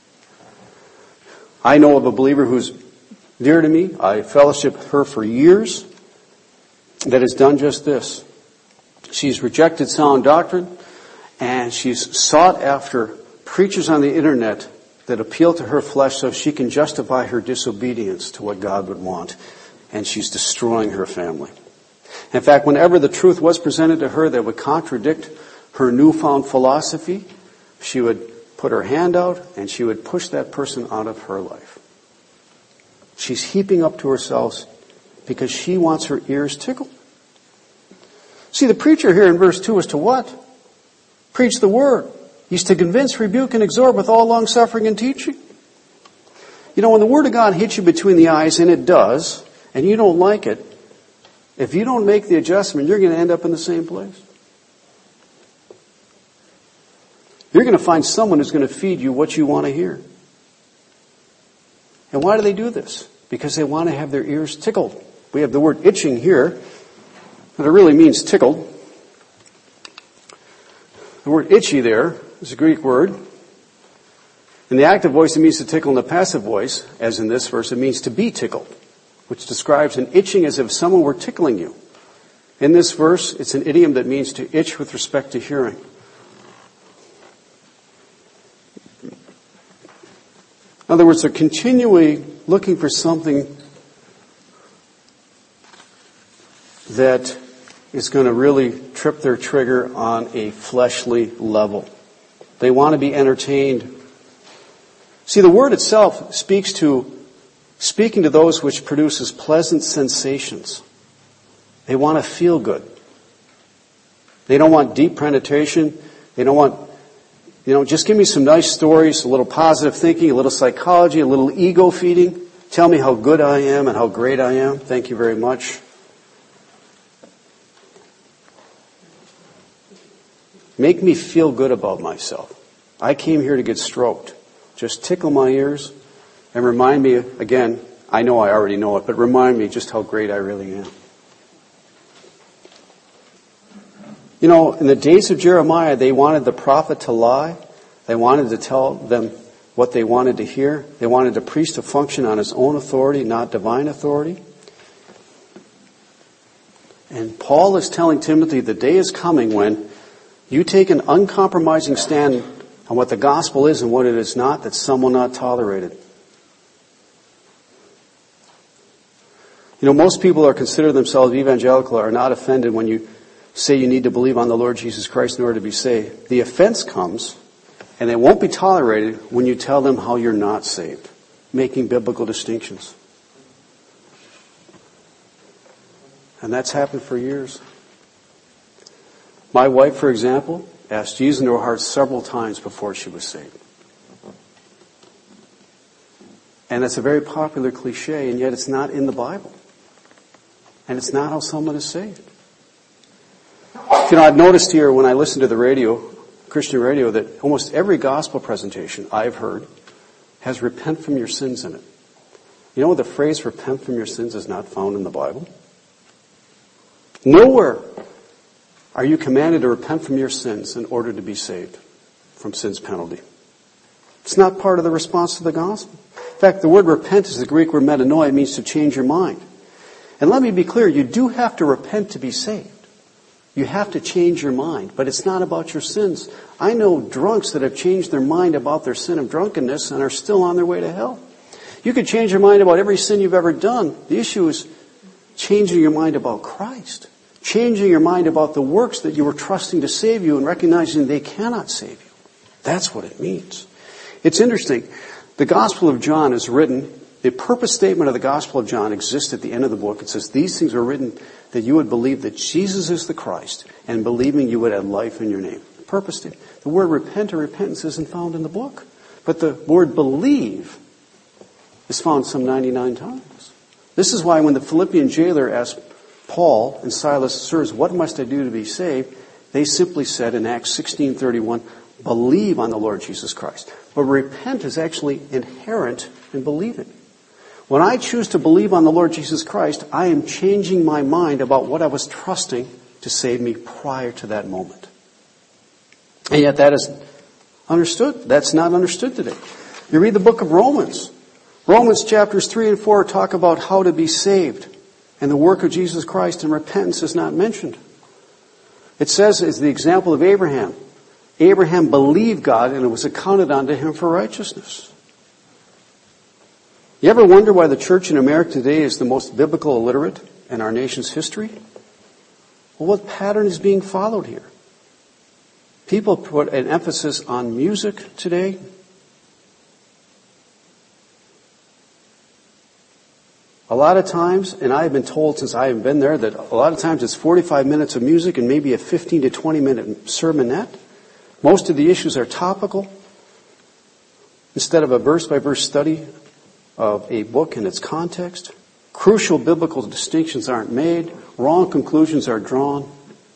I know of a believer who's dear to me. I fellowship with her for years that has done just this. She's rejected sound doctrine, and she's sought after preachers on the internet that appeal to her flesh so she can justify her disobedience to what God would want. And she's destroying her family. In fact, whenever the truth was presented to her that would contradict her newfound philosophy, she would put her hand out and she would push that person out of her life. She's heaping up to herself because she wants her ears tickled. See, the preacher here in verse 2 is to what? Preach the word. He's to convince, rebuke, and exhort with all long suffering and teaching. When the word of God hits you between the eyes, and it does, and you don't like it, if you don't make the adjustment, you're going to end up in the same place. You're going to find someone who's going to feed you what you want to hear. And why do they do this? Because they want to have their ears tickled. We have the word itching here, but it really means tickled. The word itchy there is a Greek word. In the active voice, it means to tickle. In the passive voice, as in this verse, it means to be tickled, which describes an itching as if someone were tickling you. In this verse, it's an idiom that means to itch with respect to hearing. In other words, they're continually looking for something that is going to really trip their trigger on a fleshly level. They want to be entertained. See, the word itself speaking to those which produces pleasant sensations. They want to feel good. They don't want deep penetration. They don't want, just give me some nice stories, a little positive thinking, a little psychology, a little ego feeding. Tell me how good I am and how great I am. Thank you very much. Make me feel good about myself. I came here to get stroked. Just tickle my ears and remind me, again, I know I already know it, but remind me just how great I really am. In the days of Jeremiah, they wanted the prophet to lie. They wanted to tell them what they wanted to hear. They wanted the priest to function on his own authority, not divine authority. And Paul is telling Timothy the day is coming when you take an uncompromising stand on what the gospel is and what it is not, that some will not tolerate it. Most people who consider themselves evangelical are not offended when you say you need to believe on the Lord Jesus Christ in order to be saved. The offense comes, and it won't be tolerated when you tell them how you're not saved, making biblical distinctions. And that's happened for years. My wife, for example, asked Jesus into her heart several times before she was saved. And that's a very popular cliche, and yet it's not in the Bible. And it's not how someone is saved. I've noticed here when I listen to the radio, Christian radio, that almost every gospel presentation I've heard has repent from your sins in it. The phrase repent from your sins is not found in the Bible. Nowhere are you commanded to repent from your sins in order to be saved from sin's penalty. It's not part of the response to the gospel. In fact, the word repent is the Greek word metanoia. It means to change your mind. And let me be clear, you do have to repent to be saved. You have to change your mind, but it's not about your sins. I know drunks that have changed their mind about their sin of drunkenness and are still on their way to hell. You could change your mind about every sin you've ever done. The issue is changing your mind about Christ. Changing your mind about the works that you were trusting to save you and recognizing they cannot save you. That's what it means. It's interesting. The Gospel of John is written, the purpose statement of the Gospel of John exists at the end of the book. It says, these things are written that you would believe that Jesus is the Christ, and believing you would have life in your name. Purpose statement. The word repent or repentance isn't found in the book. But the word believe is found some 99 times. This is why when the Philippian jailer asked Paul and Silas, sirs, what must I do to be saved? They simply said in Acts 16:31, believe on the Lord Jesus Christ. But repent is actually inherent in believing. When I choose to believe on the Lord Jesus Christ, I am changing my mind about what I was trusting to save me prior to that moment. And yet that is understood. That's not understood today. You read the book of Romans. Romans chapters 3 and 4 talk about how to be saved. And the work of Jesus Christ and repentance is not mentioned. It says, as the example of Abraham, Abraham believed God and it was accounted unto him for righteousness. You ever wonder why the church in America today is the most biblical illiterate in our nation's history? Well, what pattern is being followed here? People put an emphasis on music today. A lot of times, and I've been told since I haven't been there, that a lot of times it's 45 minutes of music and maybe a 15 to 20 minute sermonette. Most of the issues are topical. Instead of a verse-by-verse study of a book in its context, crucial biblical distinctions aren't made, wrong conclusions are drawn.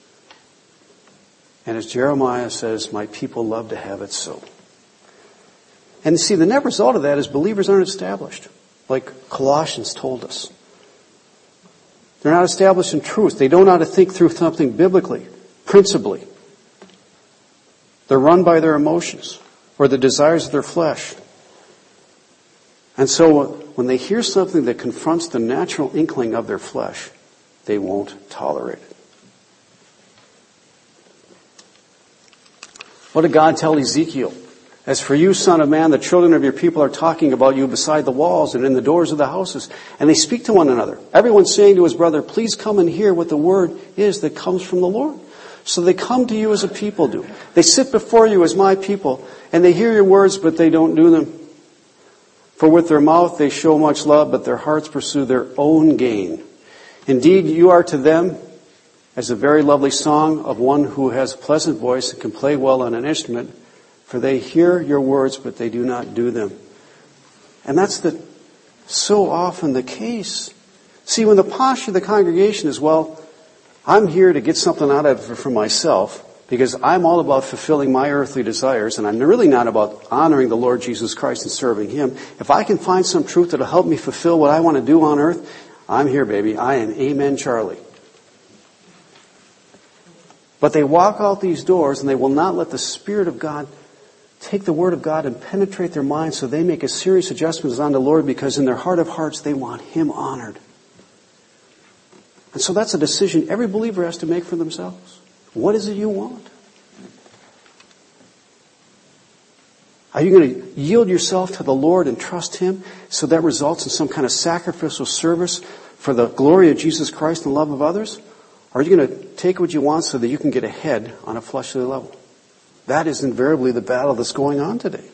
And as Jeremiah says, my people love to have it so. And see, the net result of that is believers aren't established, like Colossians told us. They're not established in truth. They don't know how to think through something biblically, principally. They're run by their emotions or the desires of their flesh. And so when they hear something that confronts the natural inkling of their flesh, they won't tolerate it. What did God tell Ezekiel As for you, son of man, the children of your people are talking about you beside the walls and in the doors of the houses. And they speak to one another. Everyone saying to his brother, please come and hear what the word is that comes from the Lord. So they come to you as a people do. They sit before you as my people, and they hear your words, but they don't do them. For with their mouth they show much love, but their hearts pursue their own gain. Indeed, you are to them as a very lovely song of one who has a pleasant voice and can play well on an instrument. For they hear your words, but they do not do them. And that's so often the case. See, when the posture of the congregation is, well, I'm here to get something out of it for myself, because I'm all about fulfilling my earthly desires, and I'm really not about honoring the Lord Jesus Christ and serving Him. If I can find some truth that will help me fulfill what I want to do on earth, I'm here, baby. I am Amen Charlie. But they walk out these doors, and they will not let the Spirit of God take the Word of God and penetrate their minds, so they make a serious adjustment on the Lord, because in their heart of hearts they want Him honored. And so that's a decision every believer has to make for themselves. What is it you want? Are you going to yield yourself to the Lord and trust Him so that results in some kind of sacrificial service for the glory of Jesus Christ and the love of others? Or are you going to take what you want so that you can get ahead on a fleshly level? That is invariably the battle that's going on today.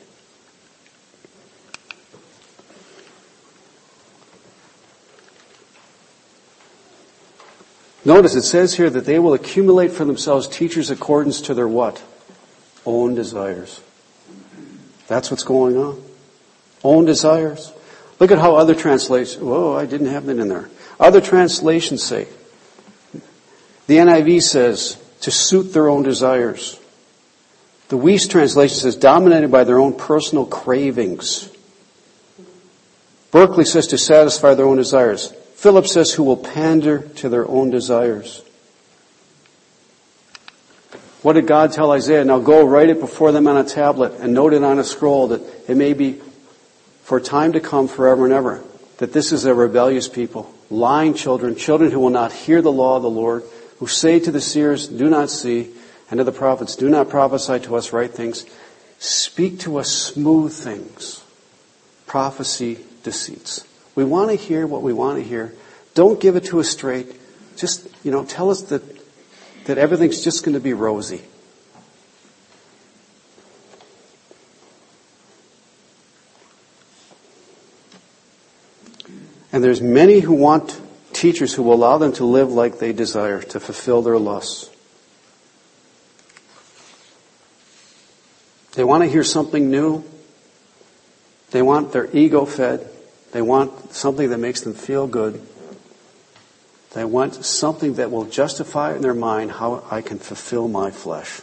Notice it says here that they will accumulate for themselves teachers according to their what? Own desires. That's what's going on. Own desires. Look at how other translations, whoa, I didn't have that in there. Other translations say, the NIV says, to suit their own desires. The Weiss translation says, dominated by their own personal cravings. Berkeley says, to satisfy their own desires. Phillips says, who will pander to their own desires. What did God tell Isaiah? Now go write it before them on a tablet and note it on a scroll, that it may be for time to come forever and ever, that this is a rebellious people, lying children, children who will not hear the law of the Lord, who say to the seers, do not see, and to the prophets, do not prophesy to us right things. Speak to us smooth things. Prophecy deceits. We want to hear what we want to hear. Don't give it to us straight. Just, tell us that everything's just going to be rosy. And there's many who want teachers who will allow them to live like they desire, to fulfill their lusts. They want to hear something new. They want their ego fed. They want something that makes them feel good. They want something that will justify in their mind how I can fulfill my flesh.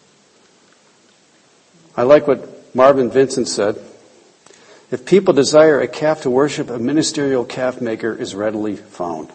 I like what Marvin Vincent said. If people desire a calf to worship, a ministerial calf maker is readily found.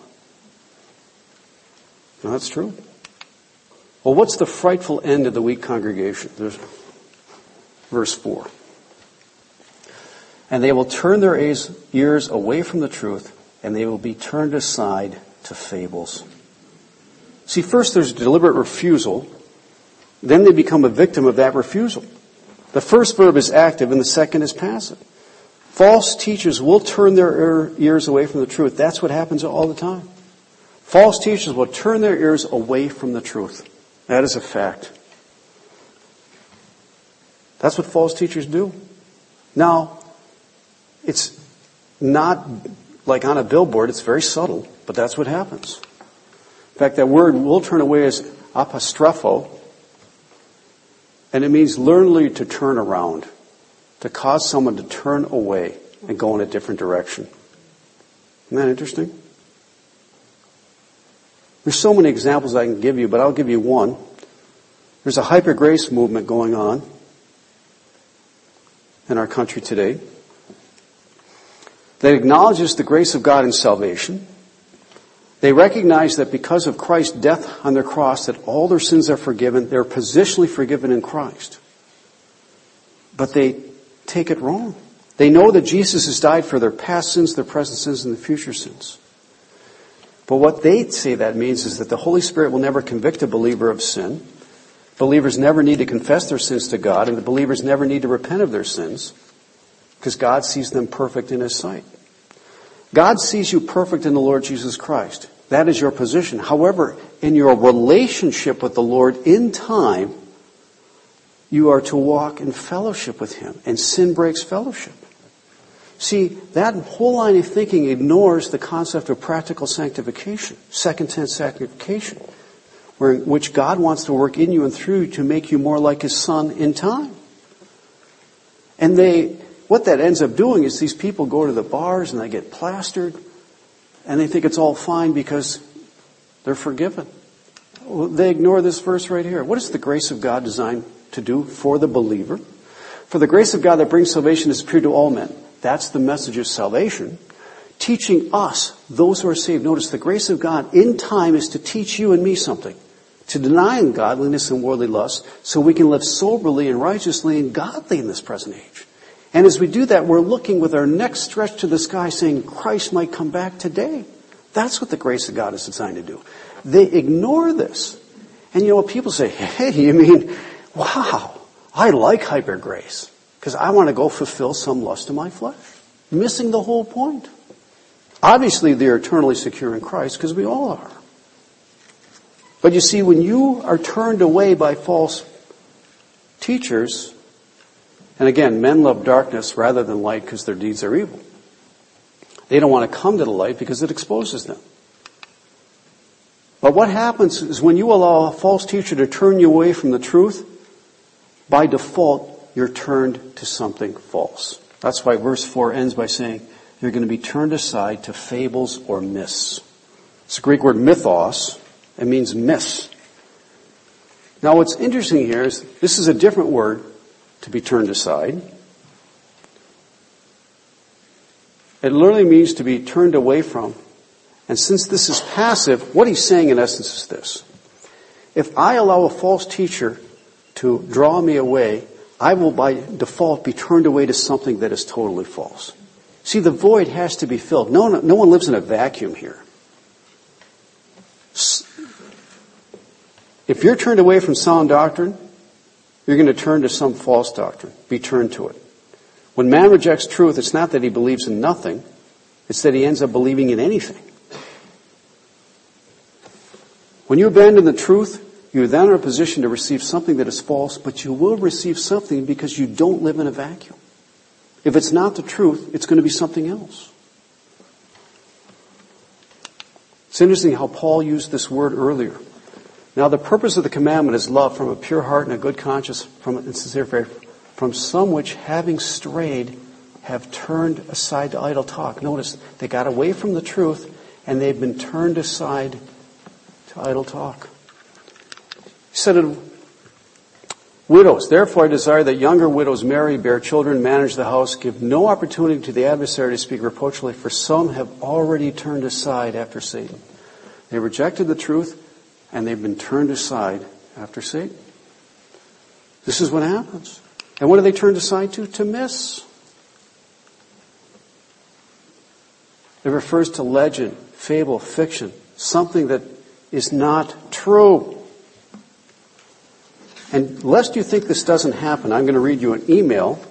Now, that's true. Well, what's the frightful end of the weak congregation? There's verse 4. And they will turn their ears away from the truth, and they will be turned aside to fables. See, first there's deliberate refusal. Then they become a victim of that refusal. The first verb is active, and the second is passive. False teachers will turn their ears away from the truth. That's what happens all the time. False teachers will turn their ears away from the truth. That is a fact. That's what false teachers do. Now, it's not like on a billboard. It's very subtle, but that's what happens. In fact, that word will turn away is apostrepho, and it means literally to turn around, to cause someone to turn away and go in a different direction. Isn't that interesting? There's so many examples I can give you, but I'll give you one. There's a hyper-grace movement going on in our country today that acknowledges the grace of God in salvation. They recognize that because of Christ's death on their cross, that all their sins are forgiven. They're positionally forgiven in Christ. But they take it wrong. They know that Jesus has died for their past sins, their present sins, and their future sins. But what they say that means is that the Holy Spirit will never convict a believer of sin. Believers never need to confess their sins to God, and the believers never need to repent of their sins because God sees them perfect in His sight. God sees you perfect in the Lord Jesus Christ. That is your position. However, in your relationship with the Lord in time, you are to walk in fellowship with Him, and sin breaks fellowship. See, that whole line of thinking ignores the concept of practical sanctification, second tense sanctification, which God wants to work in you and through you to make you more like His Son in time. And what that ends up doing is these people go to the bars and they get plastered, and they think it's all fine because they're forgiven. Well, they ignore this verse right here. What is the grace of God designed to do for the believer? For the grace of God that brings salvation is appeared to all men. That's the message of salvation. Teaching us, those who are saved. Notice the grace of God in time is to teach you and me something. To deny ungodliness and worldly lust so we can live soberly and righteously and godly in this present age. And as we do that, we're looking with our necks stretched to the sky saying Christ might come back today. That's what the grace of God is designed to do. They ignore this. And you know what people say, hey, you mean, wow, I like hyper grace because I want to go fulfill some lust of my flesh. Missing the whole point. Obviously, they're eternally secure in Christ because we all are. But you see, when you are turned away by false teachers, and again, men love darkness rather than light because their deeds are evil. They don't want to come to the light because it exposes them. But what happens is when you allow a false teacher to turn you away from the truth, by default, you're turned to something false. That's why verse 4 ends by saying, you're going to be turned aside to fables or myths. It's the Greek word mythos. It means myths. Now what's interesting here is this is a different word to be turned aside. It literally means to be turned away from. And since this is passive, what he's saying in essence is this. If I allow a false teacher to draw me away, I will by default be turned away to something that is totally false. See, the void has to be filled. No one lives in a vacuum here. If you're turned away from sound doctrine, you're going to turn to some false doctrine. Be turned to it. When man rejects truth, it's not that he believes in nothing. It's that he ends up believing in anything. When you abandon the truth, you are then in a position to receive something that is false, but you will receive something because you don't live in a vacuum. If it's not the truth, it's going to be something else. It's interesting how Paul used this word earlier. Now the purpose of the commandment is love from a pure heart and a good conscience, from a sincere faith, from some which having strayed have turned aside to idle talk. Notice, they got away from the truth and they've been turned aside to idle talk. He said of widows, therefore I desire that younger widows marry, bear children, manage the house, give no opportunity to the adversary to speak reproachfully, for some have already turned aside after Satan. They rejected the truth and they've been turned aside after Satan. This is what happens. And what are they turned aside to? To myths. It refers to legend, fable, fiction, something that is not true. And lest you think this doesn't happen, I'm going to read you an email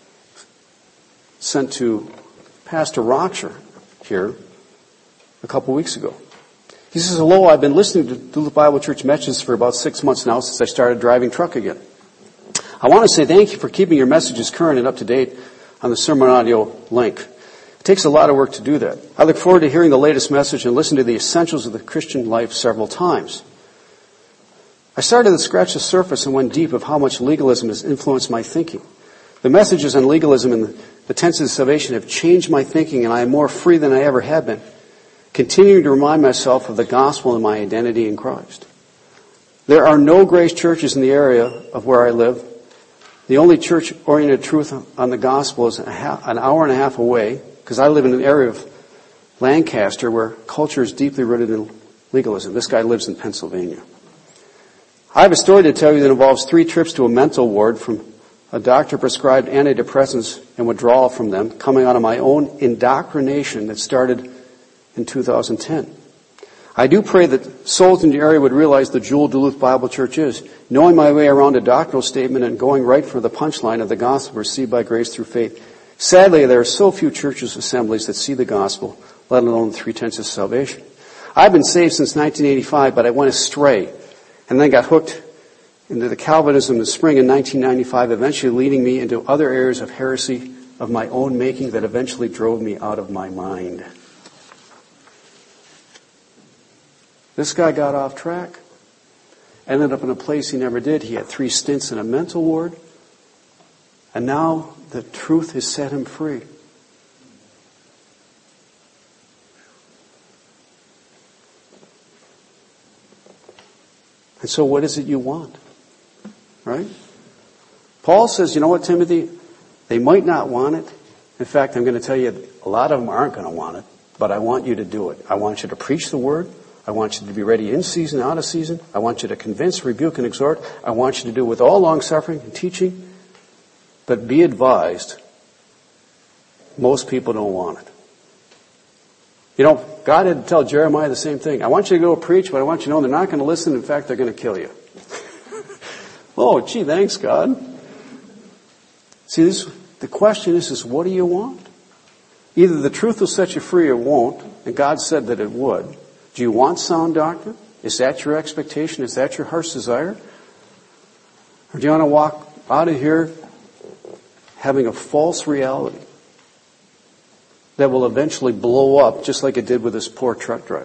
sent to Pastor Rocher here a couple weeks ago. He says, hello, I've been listening to Duluth Bible Church messages for about 6 months now since I started driving truck again. I want to say thank you for keeping your messages current and up to date on the sermon audio link. It takes a lot of work to do that. I look forward to hearing the latest message and listen to the essentials of the Christian life several times. I started to scratch the surface and went deep of how much legalism has influenced my thinking. The messages on legalism and the tenets of salvation have changed my thinking, and I am more free than I ever have been, continuing to remind myself of the gospel and my identity in Christ. There are no grace churches in the area of where I live. The only church-oriented truth on the gospel is an hour and a half away, because I live in an area of Lancaster where culture is deeply rooted in legalism. This guy lives in Pennsylvania. I have a story to tell you that involves 3 trips to a mental ward from a doctor-prescribed antidepressants and withdrawal from them, coming out of my own indoctrination that started in 2010. I do pray that souls in the area would realize the jewel Duluth Bible Church is, knowing my way around a doctrinal statement and going right for the punchline of the gospel received by grace through faith. Sadly, there are so few churches, assemblies that see the gospel, let alone the 3/10 of salvation. I've been saved since 1985, but I went astray and then got hooked into the Calvinism in the spring in 1995, eventually leading me into other areas of heresy of my own making that eventually drove me out of my mind. This guy got off track, ended up in a place he never did. He had 3 stints in a mental ward, and now the truth has set him free. And so what is it you want? Right? Paul says, you know what, Timothy? They might not want it. In fact, I'm going to tell you, a lot of them aren't going to want it, but I want you to do it. I want you to preach the word. I want you to be ready in season, out of season. I want you to convince, rebuke, and exhort. I want you to do it with all long-suffering and teaching. But be advised, most people don't want it. You know, God had to tell Jeremiah the same thing. I want you to go preach, but I want you to know they're not going to listen. In fact, they're going to kill you. Oh, gee, thanks, God. See, the question is what do you want? Either the truth will set you free or won't, and God said that it would. Do you want sound doctrine? Is that your expectation? Is that your heart's desire? Or do you want to walk out of here having a false reality that will eventually blow up just like it did with this poor truck driver?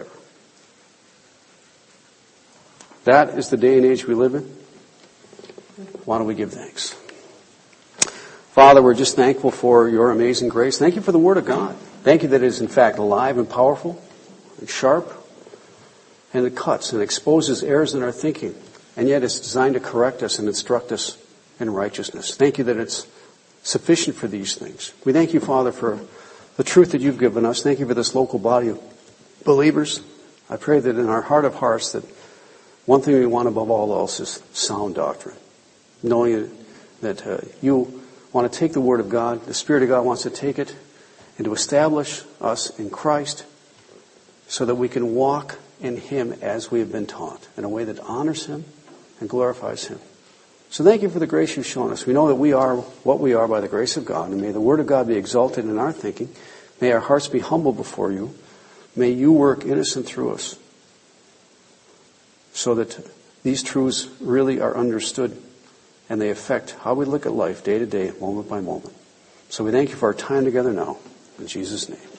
That is the day and age we live in. Why don't we give thanks? Father, we're just thankful for your amazing grace. Thank you for the Word of God. Thank you that it is in fact alive and powerful and sharp. And it cuts and exposes errors in our thinking. And yet it's designed to correct us and instruct us in righteousness. Thank you that it's sufficient for these things. We thank you, Father, for the truth that you've given us. Thank you for this local body of believers. I pray that in our heart of hearts that one thing we want above all else is sound doctrine. Knowing that you want to take the Word of God, the Spirit of God wants to take it and to establish us in Christ so that we can walk in Him as we have been taught, in a way that honors Him and glorifies Him. So thank you for the grace you've shown us. We know that we are what we are by the grace of God, and may the Word of God be exalted in our thinking. May our hearts be humble before you. May you work in us and through us so that these truths really are understood and they affect how we look at life day to day, moment by moment. So we thank you for our time together now. In Jesus' name.